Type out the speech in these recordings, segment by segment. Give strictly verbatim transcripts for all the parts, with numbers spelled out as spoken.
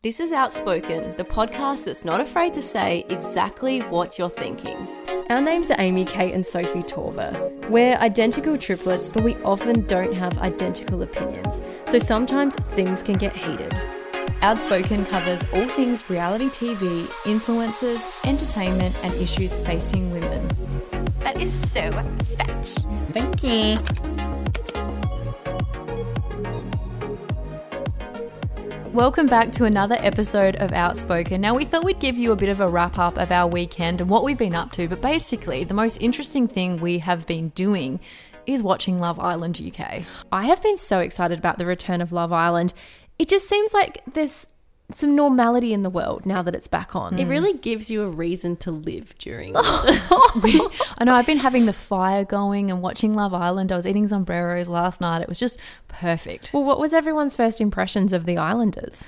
This is Outspoken, the podcast that's not afraid to say exactly what you're thinking. Our names are Amy, Kate and Sophie Torber. We're identical triplets, but we often don't have identical opinions. So sometimes things can get heated. Outspoken covers all things reality T V, influencers, entertainment and issues facing women. That is so fetch. Thank you. Welcome back to another episode of Outspoken. Now, we thought we'd give you a bit of a wrap up of our weekend and what we've been up to, but basically the most interesting thing we have been doing is watching Love Island U K. I have been so excited about the return of Love Island. It just seems like there's some normality in the world now that it's back on. It really gives you a reason to live during I know, I've been having the fire going and watching Love Island. I was eating sombreros last night. It was just perfect. Well, what was everyone's first impressions of the Islanders?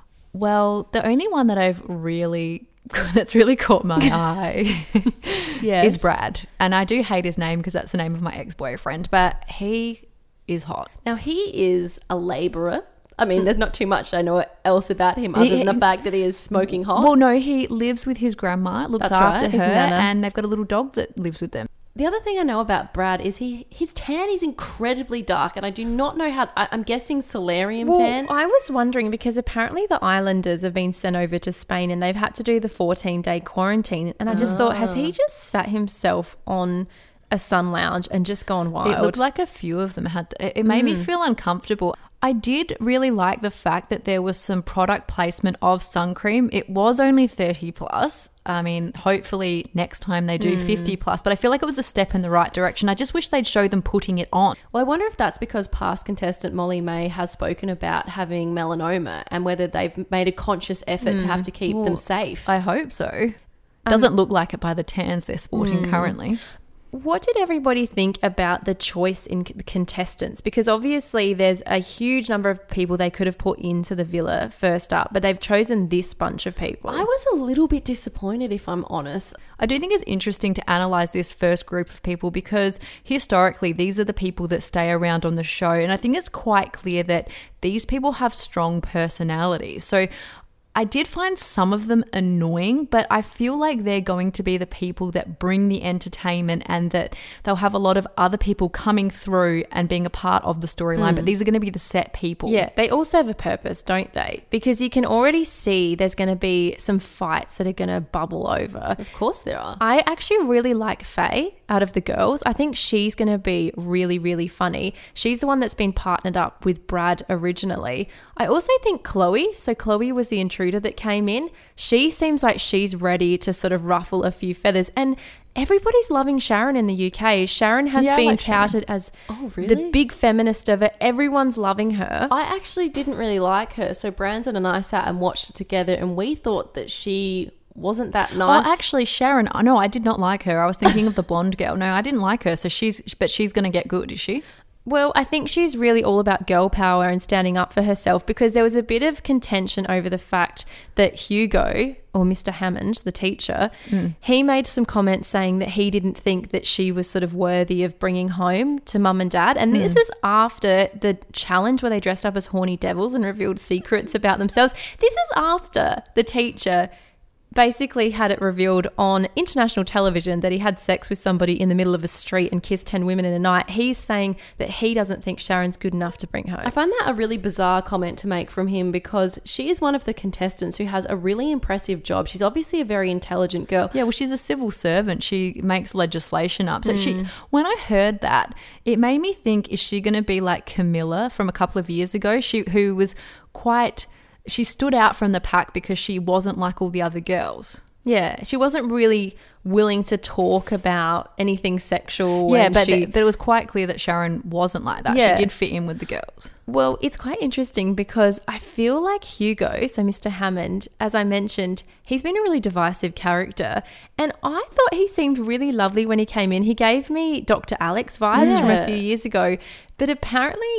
Well, the only one that I've really that's really caught my eye Yes. is Brad. And I do hate his name because that's the name of my ex-boyfriend, but he is hot. Now, he is a labourer. I mean, there's not too much I know else about him other than the fact that he is smoking hot. Well, no, he lives with his grandma, looks That's after right, her, his nana. and they've got a little dog that lives with them. The other thing I know about Brad is he his tan is incredibly dark, and I do not know how. I, I'm guessing solarium Well, tan. I was wondering because apparently the Islanders have been sent over to Spain and they've had to do the fourteen-day quarantine. And I just thought, has he just sat himself on a sun lounge and just gone wild? It looked like a few of them had. It it made me feel uncomfortable. I did really like the fact that there was some product placement of sun cream. It was only thirty plus. I mean, hopefully next time they do fifty plus, but I feel like it was a step in the right direction. I just wish they'd show them putting it on. Well, I wonder if that's because past contestant Molly May has spoken about having melanoma and whether they've made a conscious effort to have to keep them safe. I hope so. Doesn't look like it by the tans they're sporting currently. What did everybody think about the choice in c- contestants? Because obviously there's a huge number of people they could have put into the villa first up, but they've chosen this bunch of people. I was a little bit disappointed, if I'm honest. I do think it's interesting to analyse this first group of people because historically these are the people that stay around on the show, and I think it's quite clear that these people have strong personalities. So I did find some of them annoying, but I feel like they're going to be the people that bring the entertainment and that they'll have a lot of other people coming through and being a part of the storyline, but these are going to be the set people. Yeah, they also have a purpose, don't they? Because you can already see there's going to be some fights that are going to bubble over. Of course there are. I actually really like Faye out of the girls. I think she's going to be really, really funny. She's the one that's been partnered up with Brad originally. I also think Chloe, so Chloe was the intruder that came in. She seems like she's ready to sort of ruffle a few feathers. And everybody's loving Sharon in the U K. Sharon has Yeah, I been like Sharon. touted as Oh, really? the big feminist of it. Everyone's loving her. I actually didn't really like her. So Brandon and I sat and watched it together and we thought that she wasn't that nice. Oh, actually, Sharon, no, I did not like her. I was thinking of the blonde girl. No, I didn't like her. So she's, but she's going to get good, is she? Well, I think she's really all about girl power and standing up for herself, because there was a bit of contention over the fact that Hugo, or Mister Hammond, the teacher, he made some comments saying that he didn't think that she was sort of worthy of bringing home to mum and dad. And this is after the challenge where they dressed up as horny devils and revealed secrets about themselves. This is after the teacher basically had it revealed on international television that he had sex with somebody in the middle of a street and kissed ten women in a night. He's saying that he doesn't think Sharon's good enough to bring home. I find that a really bizarre comment to make from him because she is one of the contestants who has a really impressive job. She's obviously a very intelligent girl. Yeah, well, she's a civil servant. She makes legislation up. So she, when I heard that, it made me think, is she going to be like Camilla from a couple of years ago? She who was quite, she stood out from the pack because she wasn't like all the other girls. Yeah, she wasn't really willing to talk about anything sexual. Yeah, when but, she, but it was quite clear that Sharon wasn't like that. Yeah. She did fit in with the girls. Well, it's quite interesting because I feel like Hugo, so Mister Hammond, as I mentioned, he's been a really divisive character. And I thought he seemed really lovely when he came in. He gave me Doctor Alex vibes from a Yeah. few years ago. But apparently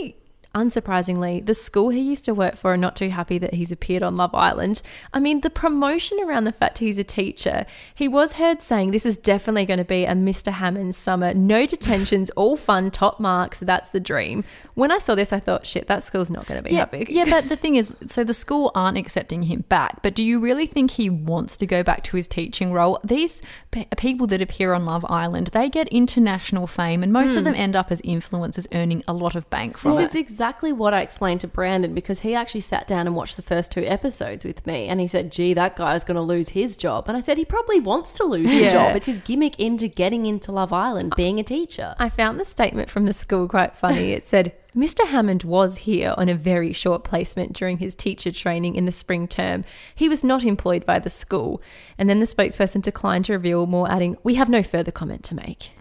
unsurprisingly, the school he used to work for are not too happy that he's appeared on Love Island. I mean, the promotion around the fact he's a teacher, he was heard saying this is definitely going to be a Mister Hammond summer. No detentions, all fun, top marks. That's the dream. When I saw this, I thought, shit, that school's not going to be Yeah, happy. yeah, but the thing is, so the school aren't accepting him back. But do you really think he wants to go back to his teaching role? These pe- people that appear on Love Island, they get international fame, and most of them end up as influencers earning a lot of bank from This it. is exactly what I explained to Brandon, because he actually sat down and watched the first two episodes with me, and he said, gee, that guy's going to lose his job. And I said, he probably wants to lose his Yeah. job. It's his gimmick into getting into Love Island, being a teacher. I found the statement from the school quite funny. It said, Mister Hammond was here on a very short placement during his teacher training in the spring term. He was not employed by the school. And then the spokesperson declined to reveal more, adding, we have no further comment to make.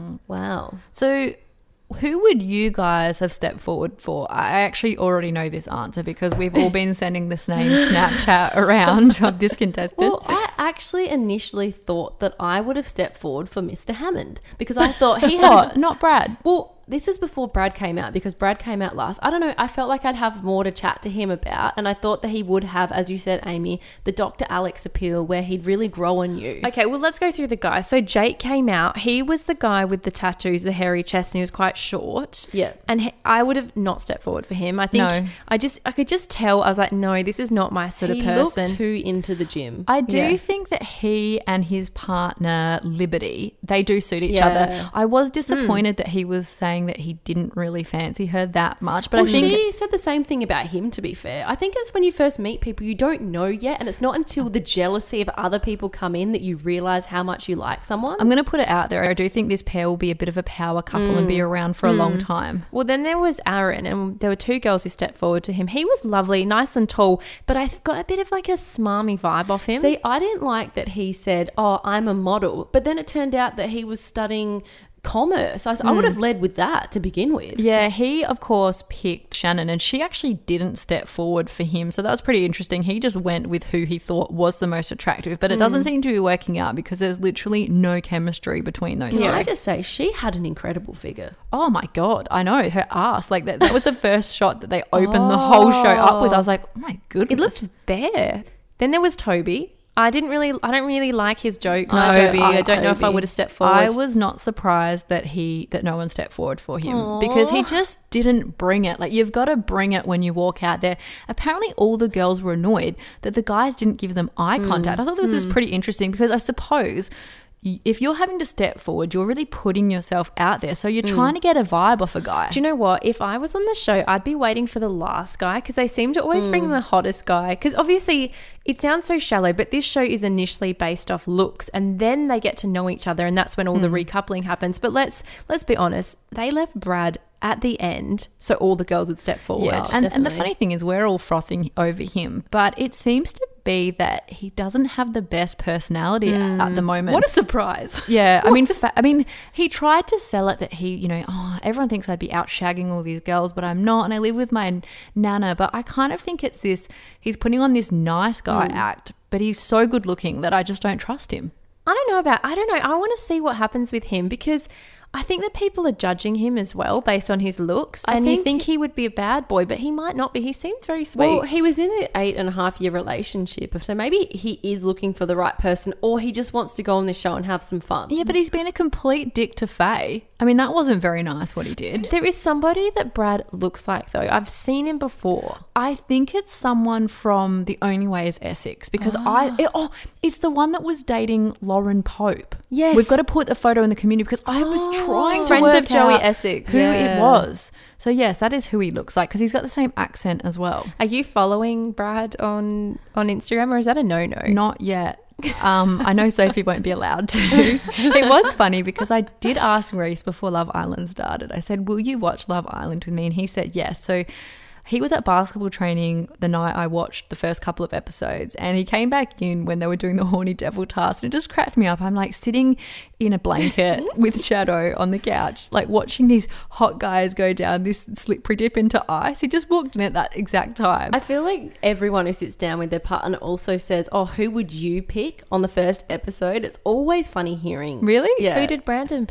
Wow. So who would you guys have stepped forward for? I actually already know this answer because we've all been sending this name Snapchat around of this contestant. Well, I actually initially thought that I would have stepped forward for Mister Hammond, because I thought he had... What? Not Brad. Well, this was before Brad came out, because Brad came out last. I don't know. I felt like I'd have more to chat to him about. And I thought that he would have, as you said, Amy, the Doctor Alex appeal, where he'd really grow on you. Okay, well, let's go through the guys. So Jake came out. He was the guy with the tattoos, the hairy chest, and he was quite short. Yeah. And he, I would have not stepped forward for him. I think No. I just, I could just tell. I was like, no, this is not my sort He of person. looked too into the gym. I do Yeah. think that he and his partner Liberty, they do suit each Yeah. other. I was disappointed that he was saying that he didn't really fancy her that much, but Well, I think she said the same thing about him, to be fair. I think it's when you first meet people, you don't know yet. And it's not until the jealousy of other people come in that you realise how much you like someone. I'm going to put it out there. I do think this pair will be a bit of a power couple and be around for a long time. Well, then there was Aaron, and there were two girls who stepped forward to him. He was lovely, nice and tall, but I got a bit of like a smarmy vibe off him. See, I didn't like that he said, oh, I'm a model. But then it turned out that he was studying commerce. I, I would have led with that to begin with. Yeah, he of course picked Shannon, and she actually didn't step forward for him, so that was pretty interesting. He just went with who he thought was the most attractive, but it doesn't seem to be working out because there's literally no chemistry between those Can two. I just say, she had an incredible figure. Oh my god, I know, her ass, like that, that was the first shot that they opened the whole show up with. I was like, oh my goodness. It looked bare. Then there was Toby. I didn't really, I don't really like his jokes. No, Toby. I, I- don't know if I Toby. would have stepped forward. I was not surprised that he that no one stepped forward for him because he just didn't bring it. Like, you've got to bring it when you walk out there. Apparently all the girls were annoyed that the guys didn't give them eye contact. I thought this was pretty interesting because I suppose y- if you're having to step forward, you're really putting yourself out there. So you're trying to get a vibe off a guy. Do you know what? If I was on the show, I'd be waiting for the last guy because they seem to always bring the hottest guy. Because obviously, it sounds so shallow, but this show is initially based off looks, and then they get to know each other, and that's when all the recoupling happens. But let's let's be honest, they left Brad at the end, so all the girls would step forward. Yeah, and, and the definitely. funny thing is we're all frothing over him, but it seems to be that he doesn't have the best personality at, at the moment. What a surprise! Yeah, I mean, fa- I mean, he tried to sell it that he, you know, oh, everyone thinks I'd be out shagging all these girls, but I'm not, and I live with my n- nana. But I kind of think it's this: he's putting on this nice guy act, but he's so good looking that I just don't trust him. I don't know about. I don't know. I want to see what happens with him because I think that people are judging him as well based on his looks, I and you think- think he would be a bad boy, but he might not be. He seems very sweet. Well, he was in an eight and a half year relationship. So maybe he is looking for the right person, or he just wants to go on this show and have some fun. Yeah, but he's been a complete dick to Faye. I mean, that wasn't very nice what he did. There is somebody that Brad looks like, though. I've seen him before. I think it's someone from The Only Way is Essex because I it, oh it's the one that was dating Lauren Pope. Yes. We've got to put the photo in the community because I was trying to Friend work of Joey out Essex. who Yeah. it was. So yes, that is who he looks like because he's got the same accent as well. Are you following Brad on on Instagram, or is that a no no? Not yet. Um, I know Sophie won't be allowed to. It was funny because I did ask Reese before Love Island started. I said, will you watch Love Island with me? And he said yes. So he was at basketball training the night I watched the first couple of episodes, and he came back in when they were doing the horny devil task, and it just cracked me up. I'm like sitting in a blanket with Shadow on the couch, like watching these hot guys go down this slippery dip into ice. He just walked in at that exact time. I feel like everyone who sits down with their partner also says, oh, who would you pick on the first episode? It's always funny hearing. Really? Yeah. Who did Brandon pick?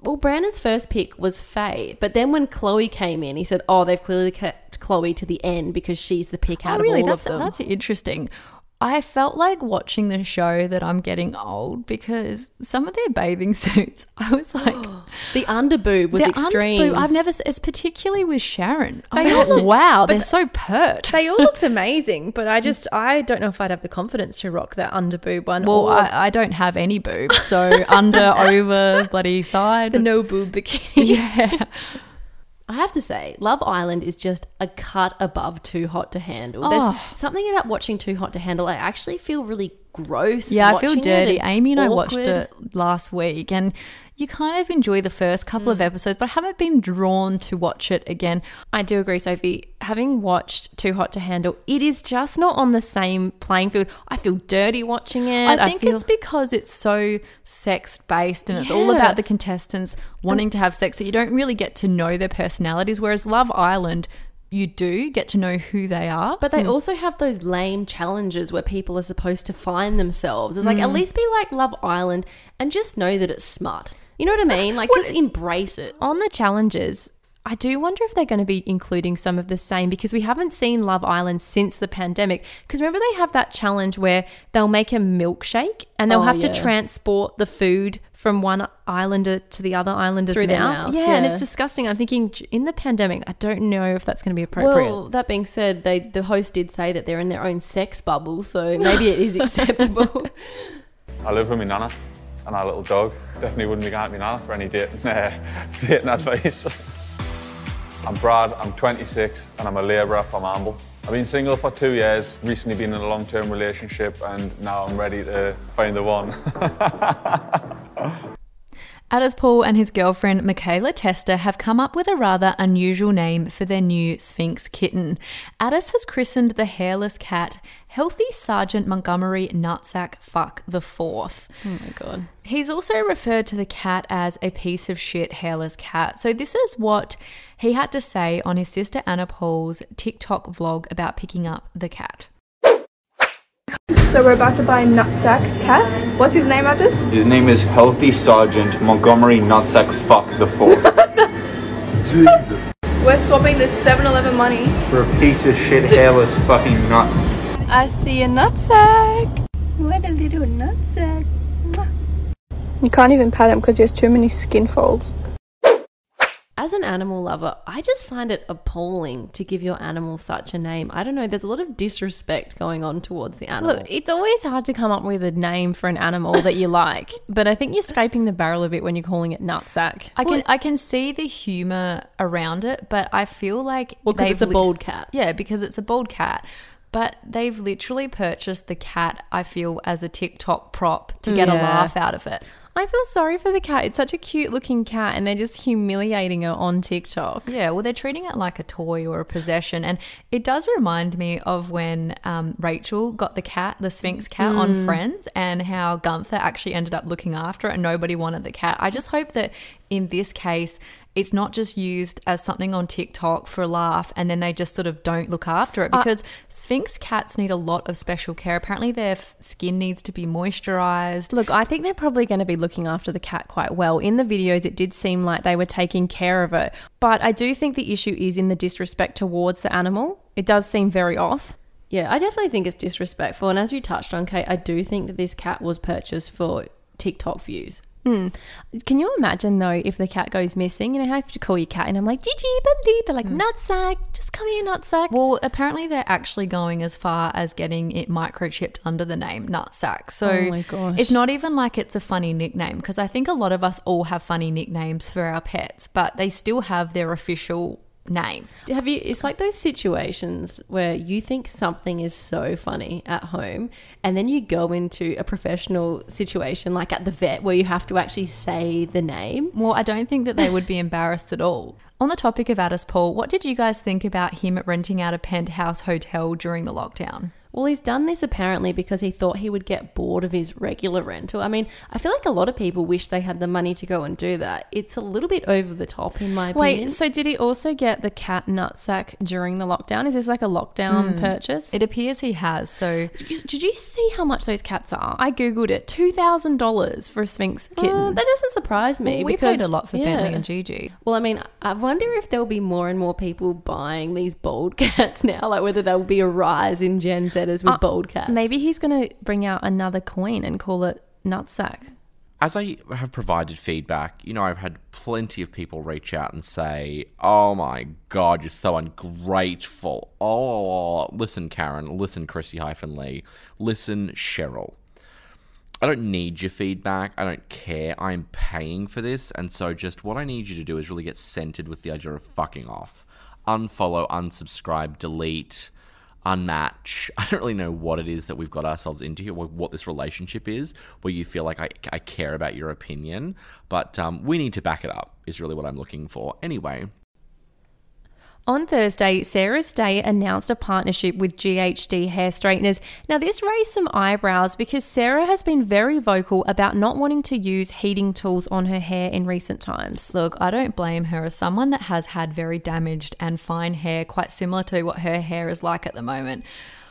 Well, Brandon's first pick was Faye, but then when Chloe came in, he said, oh, they've clearly kept Chloe to the end because she's the pick out Oh, really? of all That's of them. that's interesting. I felt like watching the show that I'm getting old because some of their bathing suits, I was like, The underboob was the extreme. underboob, I've never, s- it's particularly with Sharon. I They was all like, wow, they're so pert. They all looked amazing, but I just, I don't know if I'd have the confidence to rock that underboob one. Well, or I, I don't have any boobs, so under, over, bloody side. the no boob bikini. Yeah. I have to say, Love Island is just a cut above Too Hot to Handle. There's Oh. something about watching Too Hot to Handle. I actually feel really gross. Yeah, I feel watching it dirty. and Amy and I watched awkward. it last week, and you kind of enjoy the first couple of episodes, but I haven't been drawn to watch it again. I do agree, Sophie. Having watched Too Hot to Handle, it is just not on the same playing field. I feel dirty watching it. I think feel, it's because it's so sex based and it's all Yeah. about the contestants wanting to have sex that you don't really get to know their personalities. Whereas Love Island, you do get to know who they are. But they also have those lame challenges where people are supposed to find themselves. It's like, Mm. at least be like Love Island and just know that it's smut. You know what I mean? Like, just embrace it. on the challenges, I do wonder if they're going to be including some of the same because we haven't seen Love Island since the pandemic. Because remember they have that challenge where they'll make a milkshake and they'll Oh, have yeah. to transport the food from one islander to the other islander's Through their mouth. mouths, yeah, and yeah. it's disgusting. I'm thinking j- in the pandemic, I don't know if that's going to be appropriate. Well, that being said, they the host did say that they're in their own sex bubble, so maybe it is acceptable. I live with my nana and our little dog. Definitely wouldn't be going to my nana for any dating, uh, dating advice. I'm Brad, I'm twenty-six and I'm a labourer from Amble. I've been single for two years, recently been in a long-term relationship and now I'm ready to find the one. Addis Paul and his girlfriend Michaela Testa have come up with a rather unusual name for their new Sphinx kitten. Addis has christened the hairless cat Healthy Sergeant Montgomery Nutsack Fuck the Fourth. Oh my God. He's also referred to the cat as a piece of shit hairless cat. So this is what he had to say on his sister Anna Paul's TikTok vlog about picking up the cat. So we're about to buy a nutsack cat. What's his name, Addis? His name is Healthy Sergeant Montgomery Nutsack Fuck the Fourth. We're swapping the seven eleven money. For a piece of shit hairless fucking nut. I see a nutsack. What a little nutsack. You can't even pat him because he has too many skin folds. As an animal lover, I just find it appalling to give your animal such a name. I don't know, there's a lot of disrespect going on towards the animal. Look, it's always hard to come up with a name for an animal that you like, but I think you're scraping the barrel a bit when you're calling it nutsack. I can I can see the humor around it, but I feel like Well, because they've it's a li- bald cat. Yeah, because it's a bald cat. But they've literally purchased the cat, I feel, as a TikTok prop to get a Yeah. laugh out of it. I feel sorry for the cat. It's such a cute looking cat and they're just humiliating her on TikTok. Yeah, well, they're treating it like a toy or a possession. And it does remind me of when um, Rachel got the cat, the Sphinx cat, on Friends, and how Gunther actually ended up looking after it and nobody wanted the cat. I just hope that in this case, it's not just used as something on TikTok for a laugh and then they just sort of don't look after it, because Sphinx cats need a lot of special care. Apparently their f- skin needs to be moisturized. Look, I think they're probably going to be looking after the cat quite well. In the videos, it did seem like they were taking care of it. But I do think the issue is in the disrespect towards the animal. It does seem very off. Yeah, I definitely think it's disrespectful. And as you touched on, Kate, I do think that this cat was purchased for TikTok views. Mm. Can you imagine though if the cat goes missing? You know how you have to call your cat and I'm like, Gigi, buddy. They're like, nutsack, just come here, nutsack. Well, apparently they're actually going as far as getting it microchipped under the name Nutsack. So Oh my gosh. it's not even like it's a funny nickname, because I think a lot of us all have funny nicknames for our pets, but they still have their official name. Have you, it's like those situations where you think something is so funny at home and then you go into a professional situation like at the vet where you have to actually say the name. Well, I don't think that they would be embarrassed at all. On the topic of Addis Paul, what did you guys think about him renting out a penthouse hotel during the lockdown? Well, he's done this apparently because he thought he would get bored of his regular rental. I mean, I feel like a lot of people wish they had the money to go and do that. It's a little bit over the top in my opinion. Wait, so did he also get the cat nutsack during the lockdown? Is this like a lockdown purchase? It appears he has. So Did you, did you see how much those cats are? I googled it. two thousand dollars for a Sphynx kitten. Uh, that doesn't surprise me. Well, we because, paid a lot for yeah. Bentley and Gigi. Well, I mean, I wonder if there'll be more and more people buying these bald cats now, like whether there'll be a rise in Gen Zers with Uh, bald cats. Maybe he's going to bring out another coin and call it nutsack. As I have provided feedback, you know, I've had plenty of people reach out and say, oh my God, you're so ungrateful. Oh, listen, Karen, listen, Chrissy hyphen Lee, listen, Cheryl. I don't need your feedback. I don't care. I'm paying for this. And so just what I need you to do is really get centered with the idea of fucking off. Unfollow, unsubscribe, delete, unmatch. I don't really know what it is that we've got ourselves into here, what this relationship is, where you feel like I, I care about your opinion. But um, we need to back it up is really what I'm looking for. Anyway. On Thursday, Sarah's Day announced a partnership with G H D hair straighteners. Now, this raised some eyebrows because Sarah has been very vocal about not wanting to use heating tools on her hair in recent times. Look, I don't blame her. As someone that has had very damaged and fine hair, quite similar to what her hair is like at the moment,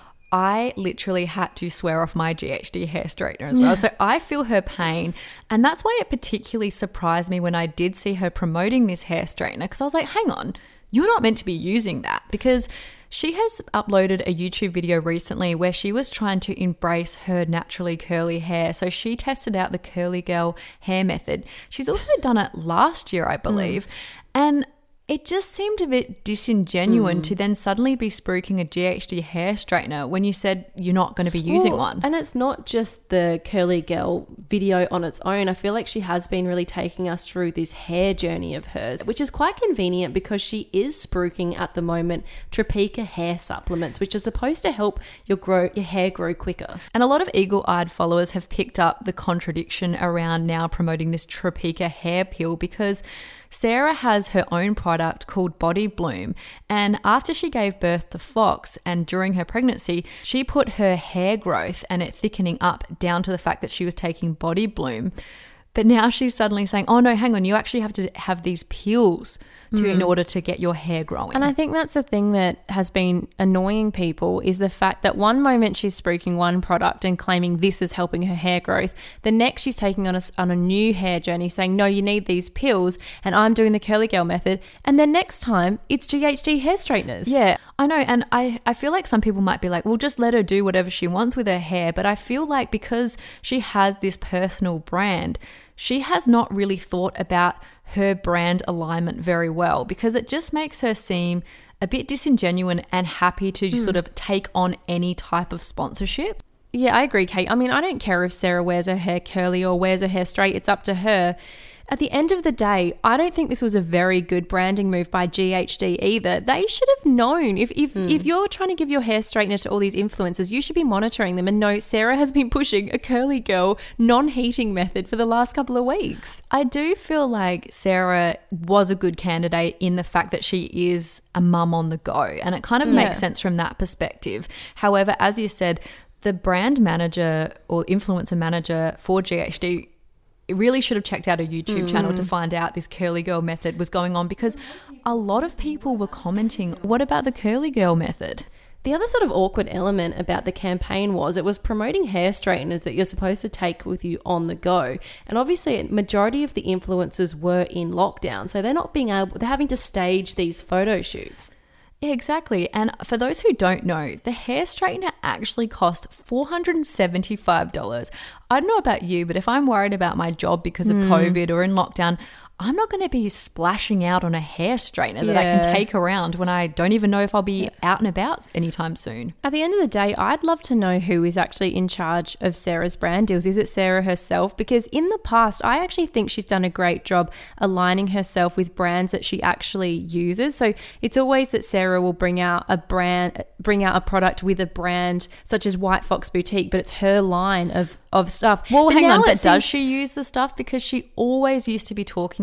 I literally had to swear off my G H D hair straightener as well. So I feel her pain. And that's why it particularly surprised me when I did see her promoting this hair straightener, because I was like, hang on, you're not meant to be using that, because she has uploaded a YouTube video recently where she was trying to embrace her naturally curly hair. So she tested out the curly girl hair method. She's also done it last year, I believe. Mm. And it just seemed a bit disingenuous mm. to then suddenly be spruiking a G H D hair straightener when you said you're not going to be using well, one. And it's not just the curly girl video on its own. I feel like she has been really taking us through this hair journey of hers, which is quite convenient because she is spruiking at the moment Tropeaka hair supplements, which are supposed to help your grow your hair grow quicker. And a lot of eagle-eyed followers have picked up the contradiction around now promoting this Tropeaka hair peel, because Sarah has her own product called Body Bloom, and after she gave birth to Fox and during her pregnancy, she put her hair growth and it thickening up down to the fact that she was taking Body Bloom. But now she's suddenly saying, oh no, hang on, you actually have to have these peels to mm. in order to get your hair growing. And I think that's the thing that has been annoying people, is the fact that one moment she's spruiking one product and claiming this is helping her hair growth. The next she's taking on a, on a new hair journey saying, no, you need these pills and I'm doing the curly girl method. And then next time it's G H D hair straighteners. Yeah, I know. And I, I feel like some people might be like, well, just let her do whatever she wants with her hair. But I feel like because she has this personal brand, she has not really thought about her brand alignment very well, because it just makes her seem a bit disingenuous and happy to mm. sort of take on any type of sponsorship. Yeah, I agree, Kate. I mean, I don't care if Sarah wears her hair curly or wears her hair straight. It's up to her. At the end of the day, I don't think this was a very good branding move by G H D either. They should have known. If if, mm. if you're trying to give your hair straightener to all these influencers, you should be monitoring them and know Sarah has been pushing a curly girl non-heating method for the last couple of weeks. I do feel like Sarah was a good candidate in the fact that she is a mum on the go, and it kind of yeah. makes sense from that perspective. However, as you said, the brand manager or influencer manager for G H D really should have checked out a YouTube mm. channel to find out this curly girl method was going on, because a lot of people were commenting, what about the curly girl method? The other sort of awkward element about the campaign was it was promoting hair straighteners that you're supposed to take with you on the go. And obviously, a majority of the influencers were in lockdown, so they're not being able, they're having to stage these photo shoots. Yeah, exactly. And for those who don't know, the hair straightener actually cost four hundred seventy-five dollars. I don't know about you, but if I'm worried about my job because of mm. COVID or in lockdown, I'm not going to be splashing out on a hair straightener yeah. that I can take around when I don't even know if I'll be yeah. out and about anytime soon. At the end of the day, I'd love to know who is actually in charge of Sarah's brand deals. Is it Sarah herself? Because in the past, I actually think she's done a great job aligning herself with brands that she actually uses. So it's always that Sarah will bring out a brand, bring out a product with a brand such as White Fox Boutique, but it's her line of, of stuff. Well, but hang on, but seems- does she use the stuff? Because she always used to be talking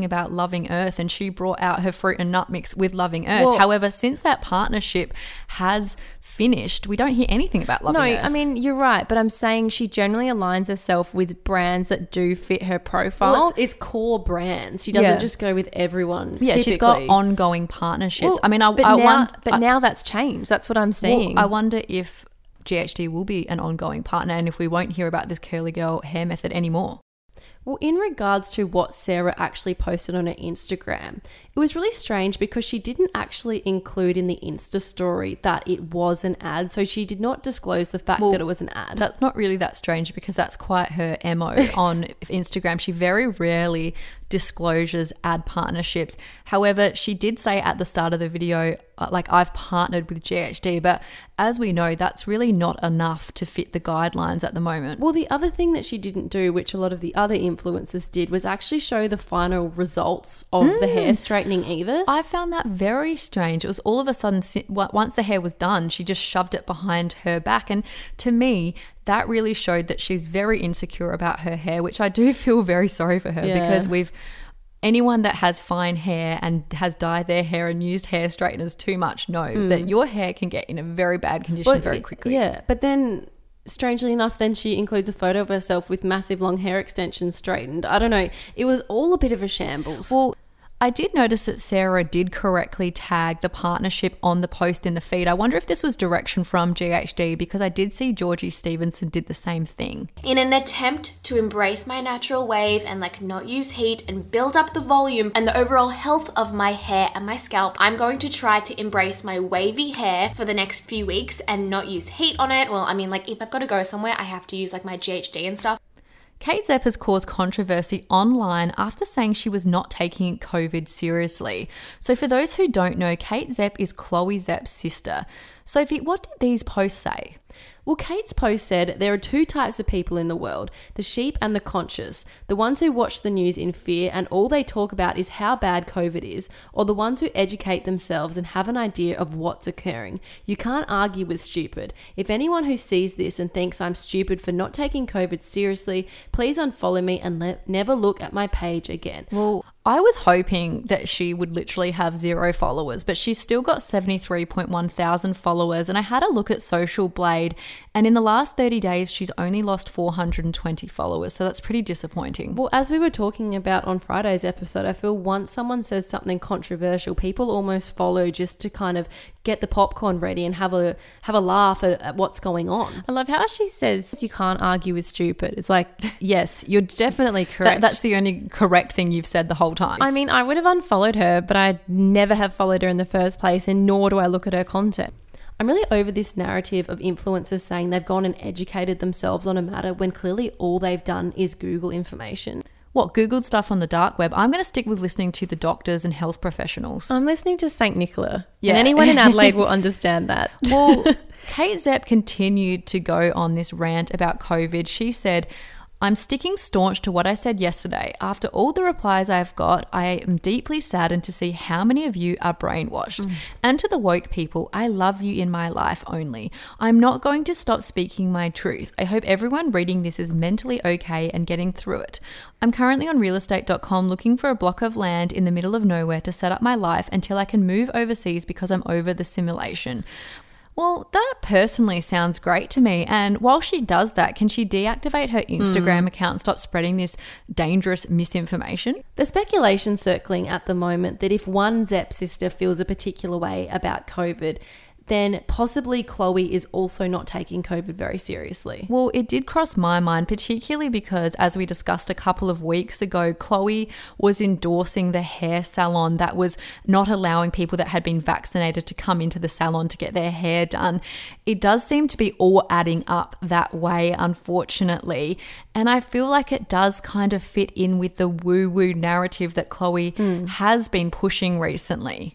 about Loving Earth, and she brought out her fruit and nut mix with Loving Earth. Well- However, since that partnership has finished, we don't hear anything about Loving No, Earth. I mean, you're right, but I'm saying she generally aligns herself with brands that do fit her profile. Well, it's, it's core brands. She doesn't Yeah. just go with everyone. yeah, she's got typically. ongoing partnerships. Well, I mean, I, but I now, won- but I- now that's changed. That's what I'm well, saying. I wonder if G H D will be an ongoing partner and if we won't hear about this curly girl hair method anymore. Well, in regards to what Sarah actually posted on her Instagram, it was really strange because she didn't actually include in the Insta story that it was an ad. So she did not disclose the fact Well, that it was an ad. That's not really that strange because that's quite her M O on Instagram. She very rarely discloses ad partnerships. However, she did say at the start of the video, uh, like, I've partnered with G H D, but as we know, that's really not enough to fit the guidelines at the moment. Well, the other thing that she didn't do, which a lot of the other influencers did, was actually show the final results of the hair straightening either. I found that very strange. It was all of a sudden, si- wa- once the hair was done, she just shoved it behind her back. And to me, that really showed that she's very insecure about her hair, which I do feel very sorry for her Yeah. because we've anyone that has fine hair and has dyed their hair and used hair straighteners too much knows that your hair can get in a very bad condition But- very quickly. Yeah, but then strangely enough, then she includes a photo of herself with massive long hair extensions straightened. I don't know. It was all a bit of a shambles. Well, I did notice that Sarah did correctly tag the partnership on the post in the feed. I wonder if this was direction from G H D because I did see Georgie Stevenson did the same thing. In an attempt to embrace my natural wave and like not use heat and build up the volume and the overall health of my hair and my scalp, I'm going to try to embrace my wavy hair for the next few weeks and not use heat on it. Well, I mean, like if I've got to go somewhere, I have to use like my G H D and stuff. Kate Zepp has caused controversy online after saying she was not taking COVID seriously. So for those who don't know, Kate Zepp is Chloe Zepp's sister. Sophie, what did these posts say? Well, Kate's post said there are two types of people in the world, the sheep and the conscious, the ones who watch the news in fear and all they talk about is how bad COVID is, or the ones who educate themselves and have an idea of what's occurring. You can't argue with stupid. If anyone who sees this and thinks I'm stupid for not taking COVID seriously, please unfollow me and le- never look at my page again. Well, I was hoping that she would literally have zero followers, but she's still got seventy-three point one thousand followers. And I had a look at Social Blade, and in the last thirty days, she's only lost four hundred twenty followers. So that's pretty disappointing. Well, as we were talking about on Friday's episode, I feel once someone says something controversial, people almost follow just to kind of get the popcorn ready and have a have a laugh at, at what's going on. I love how she says you can't argue with stupid. It's like, yes, you're definitely correct. That, that's the only correct thing you've said the whole time. I mean, I would have unfollowed her, but I'd never have followed her in the first place, and nor do I look at her content. I'm really over this narrative of influencers saying they've gone and educated themselves on a matter when clearly all they've done is Google information. What, Googled stuff on the dark web? I'm going to stick with listening to the doctors and health professionals. I'm listening to Saint Nicola. Yeah. And anyone in Adelaide will understand that. Well, Kate Zepp continued to go on this rant about COVID. She said, I'm sticking staunch to what I said yesterday. After all the replies I've got, I am deeply saddened to see how many of you are brainwashed. Mm. And to the woke people, I love you in my life only. I'm not going to stop speaking my truth. I hope everyone reading this is mentally okay and getting through it. I'm currently on real estate dot com looking for a block of land in the middle of nowhere to set up my life until I can move overseas because I'm over the simulation. Well, that personally sounds great to me. And while she does that, can she deactivate her Instagram mm. account and stop spreading this dangerous misinformation? The speculation circling at the moment that if one Zepp sister feels a particular way about COVID, then possibly Chloe is also not taking COVID very seriously. Well, it did cross my mind, particularly because, as we discussed a couple of weeks ago, Chloe was endorsing the hair salon that was not allowing people that had been vaccinated to come into the salon to get their hair done. It does seem to be all adding up that way, unfortunately. And I feel like it does kind of fit in with the woo-woo narrative that Chloe mm. has been pushing recently.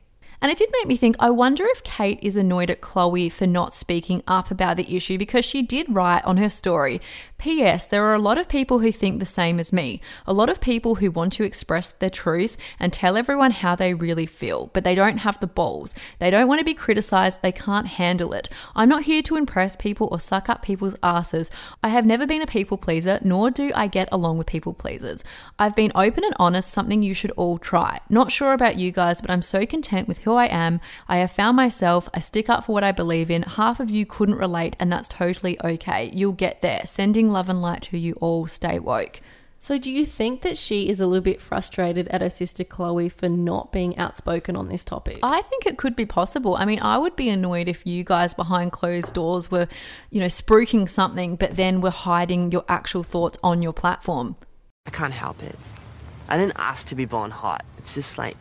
And it did make me think, I wonder if Kate is annoyed at Chloe for not speaking up about the issue, because she did write on her story, P S There are a lot of people who think the same as me. A lot of people who want to express their truth and tell everyone how they really feel, but they don't have the balls. They don't want to be criticized. They can't handle it. I'm not here to impress people or suck up people's asses. I have never been a people pleaser, nor do I get along with people pleasers. I've been open and honest, something you should all try. Not sure about you guys, but I'm so content with who I am. I have found myself. I stick up for what I believe in. Half of you couldn't relate, and that's totally okay. You'll get there. Sending love and light to you all. Stay woke. So do you think that she is a little bit frustrated at her sister Chloe for not being outspoken on this topic? I think it could be possible. I mean, I would be annoyed if you guys behind closed doors were, you know, spruiking something, but then were hiding your actual thoughts on your platform. I can't help it. I didn't ask to be born hot. It's just like...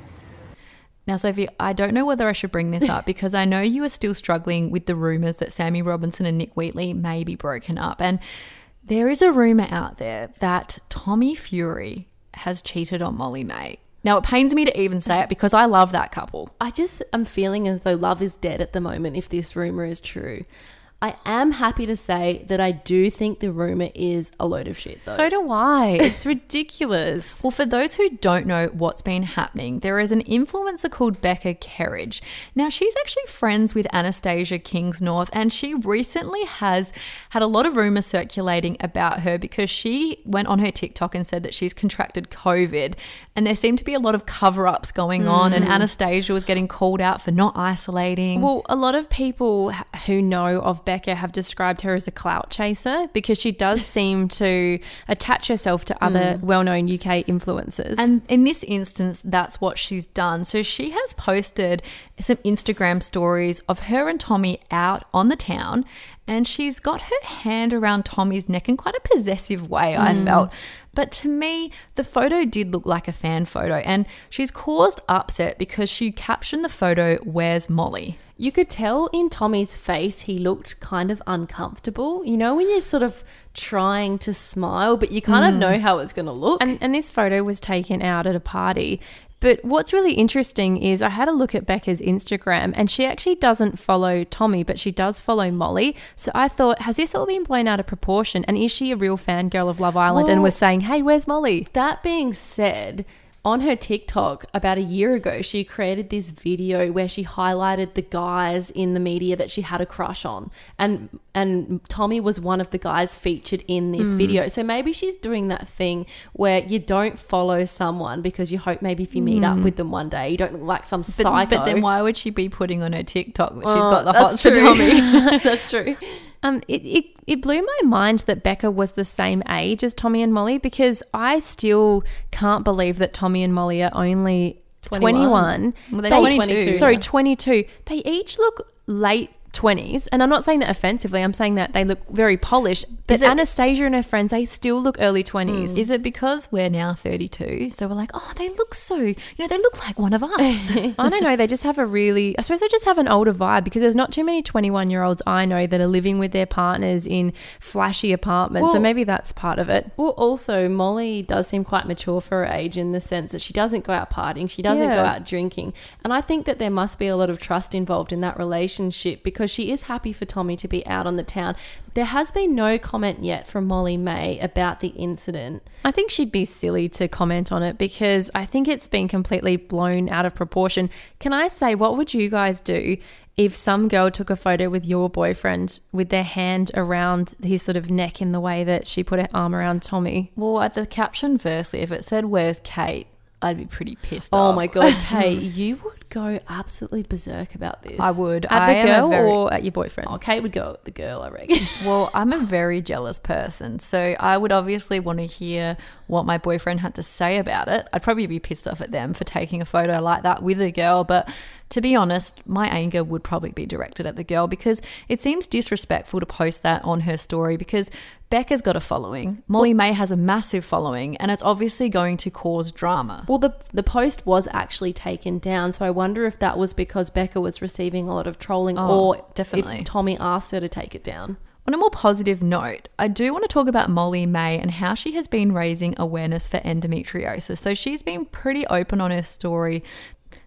Now, Sophie, I don't know whether I should bring this up because I know you are still struggling with the rumours that Sammy Robinson and Nick Wheatley may be broken up. And there is a rumour out there that Tommy Fury has cheated on Molly May. Now, it pains me to even say it because I love that couple. I just am feeling as though love is dead at the moment if this rumour is true. I am happy to say that I do think the rumour is a load of shit, though. So do I. It's ridiculous. Well, for those who don't know what's been happening, there is an influencer called Becca Kerridge. Now, she's actually friends with Anastasia Kingsnorth, and she recently has had a lot of rumours circulating about her because she went on her TikTok and said that she's contracted COVID, and there seemed to be a lot of cover-ups going mm. on, and Anastasia was getting called out for not isolating. Well, a lot of people who know of Becca have described her as a clout chaser because she does seem to attach herself to other mm. well-known U K influencers. And in this instance, that's what she's done. So she has posted some Instagram stories of her and Tommy out on the town, and she's got her hand around Tommy's neck in quite a possessive way, mm. I felt. But to me, the photo did look like a fan photo, and she's caused upset because she captioned the photo, "Where's Molly?" You could tell in Tommy's face he looked kind of uncomfortable. You know, when you're sort of trying to smile, but you kind mm. of know how it's going to look. And, and this photo was taken out at a party. But what's really interesting is I had a look at Becca's Instagram, and she actually doesn't follow Tommy, but she does follow Molly. So I thought, has this all been blown out of proportion? And is she a real fangirl of Love Island well, and was saying, hey, where's Molly? That being said, on her TikTok about a year ago, she created this video where she highlighted the guys in the media that she had a crush on. And and Tommy was one of the guys featured in this mm. video. So maybe she's doing that thing where you don't follow someone because you hope maybe if you meet mm. up with them one day, you don't look like some but, psycho. But then why would she be putting on her TikTok that she's oh, got the hots for Tommy? That's true. Um, it, it, it blew my mind that Becca was the same age as Tommy and Molly, because I still can't believe that Tommy and Molly are only twenty-one. Well, they're they, twenty-two. Sorry, yeah. twenty-two. They each look late twenties, and I'm not saying that offensively, I'm saying that they look very polished, but it, Anastasia and her friends, they still look early twenties. Is it because we're now thirty-two, so we're like, oh, they look so, you know, they look like one of us? I don't know, they just have a really, I suppose they just have an older vibe, because there's not too many twenty-one year olds I know that are living with their partners in flashy apartments, well, so maybe that's part of it. Well, also Molly does seem quite mature for her age, in the sense that she doesn't go out partying, she doesn't yeah. go out drinking, and I think that there must be a lot of trust involved in that relationship, because because she is happy for Tommy to be out on the town. There has been no comment yet from Molly May about the incident. I think she'd be silly to comment on it, because I think it's been completely blown out of proportion. Can I say, what would you guys do if some girl took a photo with your boyfriend with their hand around his sort of neck in the way that she put her arm around Tommy? Well, at the caption firstly, if it said, "Where's Kate?" I'd be pretty pissed oh off. Oh my God, Kate, you would go absolutely berserk about this. I would. At I the girl very, or at your boyfriend? Oh, Kate would go at the girl, I reckon. Well, I'm a very jealous person, so I would obviously want to hear what my boyfriend had to say about it. I'd probably be pissed off at them for taking a photo like that with a girl, but to be honest, my anger would probably be directed at the girl, because it seems disrespectful to post that on her story, because Becca's got a following, Molly May has a massive following, and it's obviously going to cause drama. Well, the the post was actually taken down, so I wonder if that was because Becca was receiving a lot of trolling, oh, or definitely if Tommy asked her to take it down. On a more positive note, I do want to talk about Molly May and how she has been raising awareness for endometriosis. So she's been pretty open on her story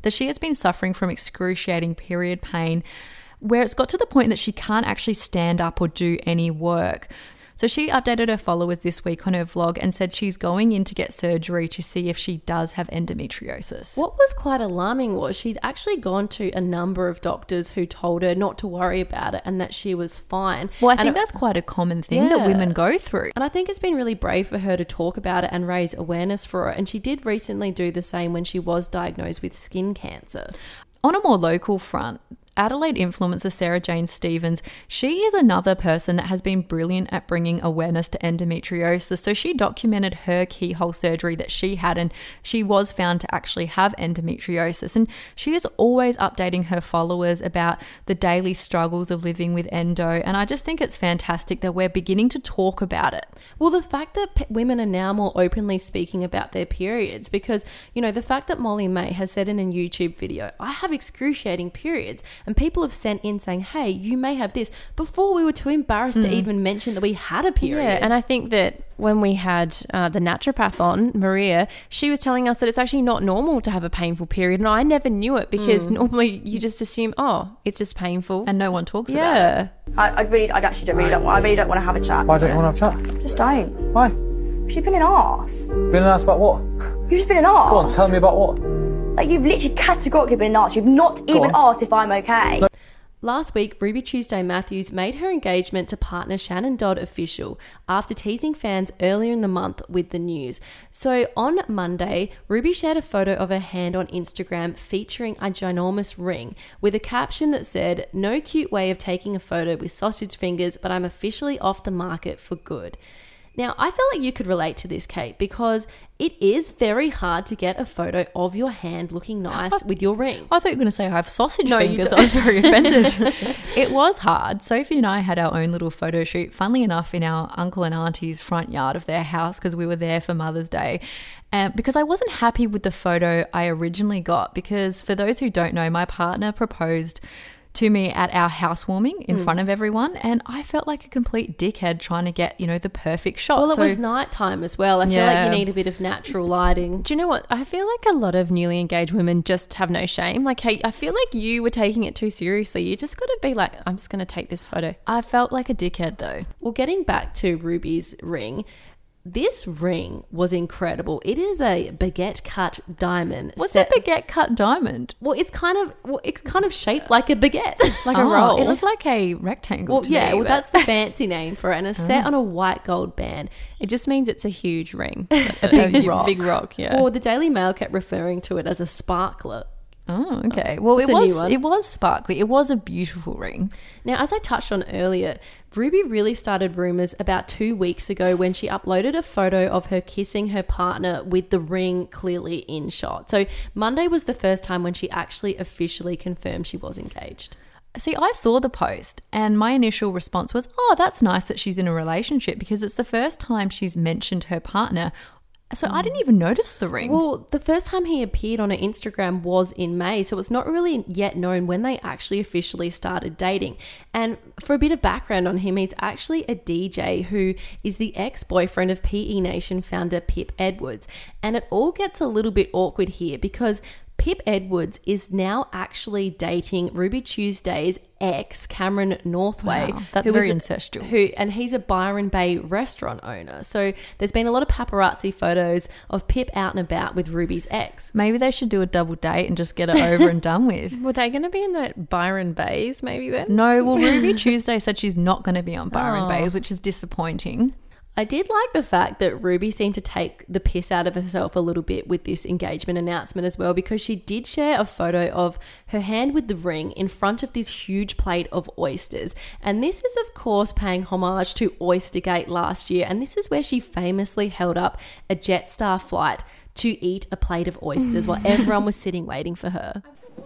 that she has been suffering from excruciating period pain, where it's got to the point that she can't actually stand up or do any work. So she updated her followers this week on her vlog and said she's going in to get surgery to see if she does have endometriosis. What was quite alarming was she'd actually gone to a number of doctors who told her not to worry about it and that she was fine. Well, I and think it, that's quite a common thing yeah. that women go through. And I think it's been really brave for her to talk about it and raise awareness for it. And she did recently do the same when she was diagnosed with skin cancer. On a more local front, Adelaide influencer Sarah Jane Stevens, she is another person that has been brilliant at bringing awareness to endometriosis. So she documented her keyhole surgery that she had, and she was found to actually have endometriosis. And she is always updating her followers about the daily struggles of living with endo. And I just think it's fantastic that we're beginning to talk about it. Well, the fact that p- women are now more openly speaking about their periods, because, you know, the fact that Molly May has said in a YouTube video, I have excruciating periods. And people have sent in saying, hey, you may have this, before we were too embarrassed mm. to even mention that we had a period. Yeah, and I think that when we had uh, the naturopath on, Maria, she was telling us that it's actually not normal to have a painful period. And I never knew it because mm. normally you just assume, oh, it's just painful. And no one talks yeah. about it. I, I really, I actually don't really, don't, I really don't want to have a chat. Why don't you want to have a chat? Just don't. Why? You've been an arse. Been an arse about what? You've just been an arse. Go on, tell me about what? Like, you've literally categorically been an arse. You've not Go even on. asked if I'm okay. No. Last week, Ruby Tuesday Matthews made her engagement to partner Shannon Dodd official after teasing fans earlier in the month with the news. So on Monday, Ruby shared a photo of her hand on Instagram featuring a ginormous ring with a caption that said, "No cute way of taking a photo with sausage fingers, but I'm officially off the market for good." Now, I feel like you could relate to this, Kate, because it is very hard to get a photo of your hand looking nice with your ring. I thought you were going to say I have sausage no, fingers. I was very offended. It was hard. Sophie and I had our own little photo shoot, funnily enough, in our uncle and auntie's front yard of their house because we were there for Mother's Day. Um, because I wasn't happy with the photo I originally got, because for those who don't know, my partner proposed to me at our housewarming in mm. front of everyone, and I felt like a complete dickhead trying to get, you know, the perfect shot. Well, it so, was nighttime as well. I yeah. feel like you need a bit of natural lighting. Do you know what? I feel like a lot of newly engaged women just have no shame. Like, hey, I feel like you were taking it too seriously. You just got to be like, I'm just going to take this photo. I felt like a dickhead though. Well, getting back to Ruby's ring, this ring was incredible. It is a baguette cut diamond. What's set- a baguette cut diamond? Well, it's kind of well, it's kind of shaped like a baguette, like oh, a roll. It looked like a rectangle. Well, to yeah, me, well, but... that's the fancy name for it, and it's oh. set on a white gold band. It just means it's a huge ring. That's a big rock. Big rock, yeah. Or the Daily Mail kept referring to it as a sparkler. Oh, okay. Well, it's it was it was sparkly. It was a beautiful ring. Now, as I touched on earlier, Ruby really started rumours about two weeks ago when she uploaded a photo of her kissing her partner with the ring clearly in shot. So Monday was the first time when she actually officially confirmed she was engaged. See, I saw the post and my initial response was, oh, that's nice that she's in a relationship, because it's the first time she's mentioned her partner. So I didn't even notice the ring. Well, the first time he appeared on her Instagram was in May, so it's not really yet known when they actually officially started dating. And for a bit of background on him, he's actually a D J who is the ex-boyfriend of P E Nation founder Pip Edwards. And it all gets a little bit awkward here because Pip Edwards is now actually dating Ruby Tuesday's ex, Cameron Northway. Wow, that's very incestual. Who, and he's a Byron Bay restaurant owner. So there's been a lot of paparazzi photos of Pip out and about with Ruby's ex. Maybe they should do a double date and just get it over and done with. Were they going to be in the Byron Bays maybe then? No, well, Ruby Tuesday said she's not going to be on Byron Oh. Bays, which is disappointing. I did like the fact that Ruby seemed to take the piss out of herself a little bit with this engagement announcement as well, because she did share a photo of her hand with the ring in front of this huge plate of oysters. And this is, of course, paying homage to Oystergate last year. And this is where she famously held up a Jetstar flight to eat a plate of oysters while everyone was sitting waiting for her.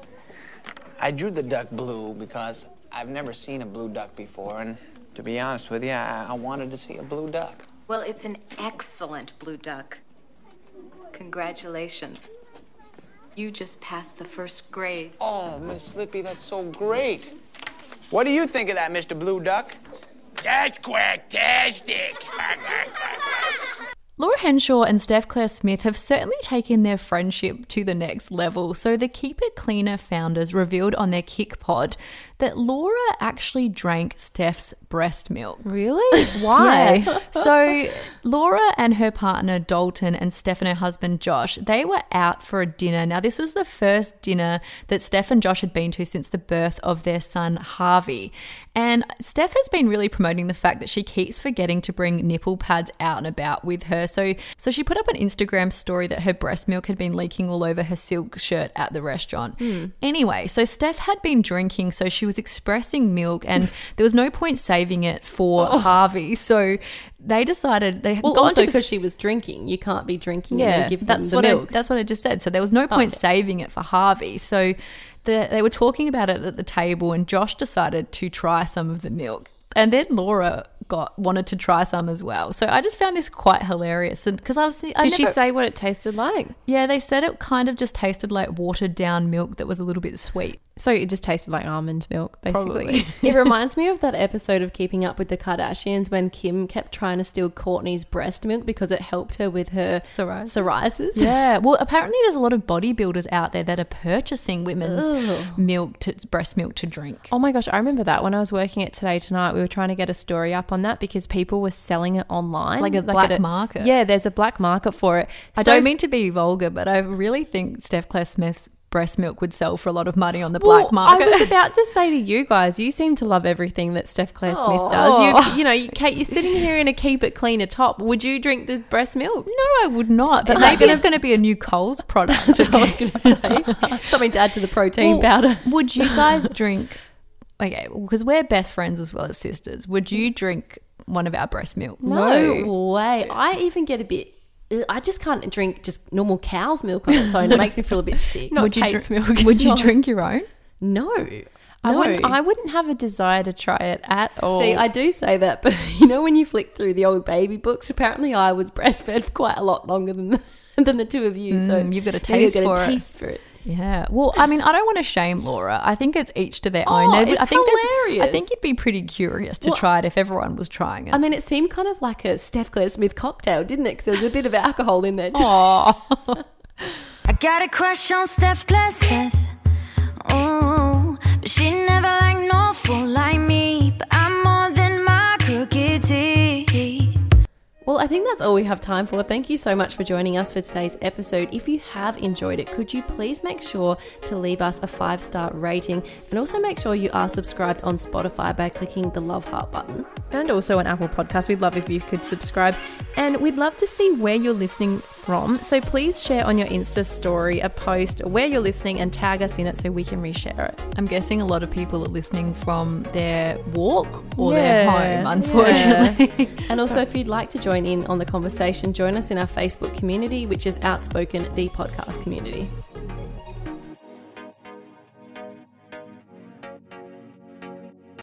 I drew the duck blue because I've never seen a blue duck before, and to be honest with you, I, I wanted to see a blue duck. Well, it's an excellent blue duck. Congratulations. You just passed the first grade. Oh, Miss Slippy, that's so great. What do you think of that, Mister Blue Duck? That's quacktastic. Laura Henshaw and Steph Claire Smith have certainly taken their friendship to the next level. So the Keep It Cleaner founders revealed on their Kick Pod that Laura actually drank Steph's breast milk. Really? Why? Yeah. So Laura and her partner Dalton and Steph and her husband Josh, they were out for a dinner. Now this was the first dinner that Steph and Josh had been to since the birth of their son Harvey. And Steph has been really promoting the fact that she keeps forgetting to bring nipple pads out and about with her. So so she put up an Instagram story that her breast milk had been leaking all over her silk shirt at the restaurant. Mm. Anyway, so Steph had been drinking, so she was expressing milk and there was no point saving it for Oh. Harvey. So they decided they Well, got also to because she was drinking. You can't be drinking yeah, and then give them that's the what milk. I, that's what I just said. So there was no point Okay. saving it for Harvey. So the, they were talking about it at the table and Josh decided to try some of the milk. And then Laura got wanted to try some as well. So I just found this quite hilarious. And because I was, I Did she never- say what it tasted like? Yeah, they said it kind of just tasted like watered down milk that was a little bit sweet. So it just tasted like almond milk, basically. Probably. It reminds me of that episode of Keeping Up with the Kardashians when Kim kept trying to steal Kourtney's breast milk because it helped her with her psoriasis. psoriasis. Yeah, well, apparently there's a lot of bodybuilders out there that are purchasing women's Ugh. milk, to, breast milk to drink. Oh my gosh, I remember that when I was working at Today Tonight. We were trying to get a story up on that because people were selling it online, Like a at black market. Yeah, there's a black market for it. I So- don't mean to be vulgar, but I really think Steph Claire Smith's breast milk would sell for a lot of money on the black Well, market. I was about to say to you guys, you seem to love everything that Steph Claire Smith Oh. does. You, you know, you, Kate, you're sitting here in a Keep It Cleaner top. Would you drink the breast milk? No, I would not. But Is that maybe gonna- it's going to be a new Coles product. That's what I was going to say. Something to add to the protein Well, powder. Would you guys drink? Okay, because we're best friends as well as sisters. Would you drink one of our breast milks? No way. I even get a bit. I just can't drink just normal cow's milk on its own. It makes me feel a bit sick. Not would you Kate's drink, milk. Would you No. drink your own? No. I No. wouldn't. I wouldn't have a desire to try it at all. See, I do say that, but you know when you flick through the old baby books, apparently I was breastfed for quite a lot longer than the, than the two of you. so Mm, you've got a maybe I've taste got for a it. taste for it. Yeah. Well, I mean, I don't want to shame Laura. I think it's each to their Oh, own. They- it's I think there's- hilarious. I think you'd be pretty curious to Well, try it if everyone was trying it. I mean, it seemed kind of like a Steph Claire Smith cocktail, didn't it? Because there was a bit of alcohol in there too. Aww. I got a crush on Steph Claire Smith. Oh, but she never liked no fool like me. But I'm more than my crooked teeth. Well, I think that's all we have time for. Thank you so much for joining us for today's episode. If you have enjoyed it, could you please make sure to leave us a five-star rating and also make sure you are subscribed on Spotify by clicking the love heart button. And also on Apple Podcasts. We'd love if you could subscribe. And we'd love to see where you're listening from. So please share on your Insta story a post where you're listening and tag us in it so we can reshare it. I'm guessing a lot of people are listening from their walk or Yeah, their home, unfortunately. And also, if you'd like to join in on the conversation, join us in our Facebook community, which is Outspoken, the podcast community.